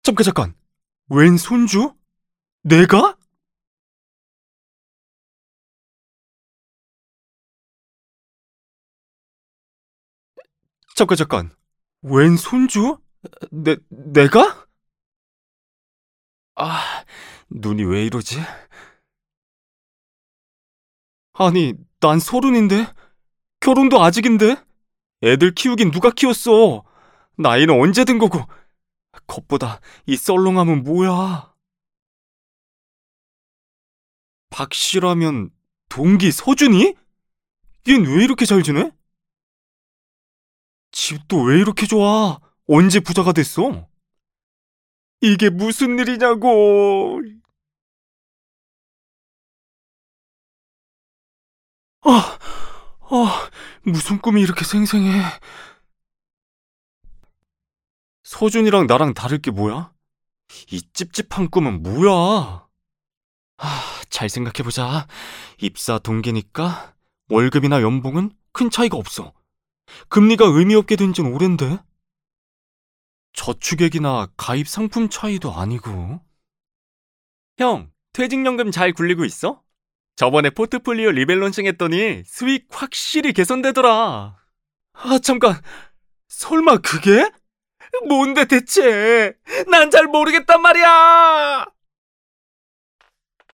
잠깐. 웬 손주? 내가? 잠깐. 웬 손주? 내가? 아, 눈이 왜 이러지? 아니, 난 서른인데? 결혼도 아직인데? 애들 키우긴 누가 키웠어? 나이는 언제 든 거고? 겉보다 이 썰렁함은 뭐야? 박씨라면 동기 서준이? 얜 왜 이렇게 잘 지내? 집도 왜 이렇게 좋아? 언제 부자가 됐어? 이게 무슨 일이냐고. 아, 무슨 꿈이 이렇게 생생해. 서준이랑 나랑 다를 게 뭐야? 이 찝찝한 꿈은 뭐야? 잘 생각해보자. 입사 동기니까 월급이나 연봉은 큰 차이가 없어. 금리가 의미 없게 된 지는 오랜데? 저축액이나 가입 상품 차이도 아니고. 형, 퇴직연금 잘 굴리고 있어? 저번에 포트폴리오 리밸런싱 했더니 수익 확실히 개선되더라. 잠깐. 설마 그게? 뭔데 대체? 난 잘 모르겠단 말이야!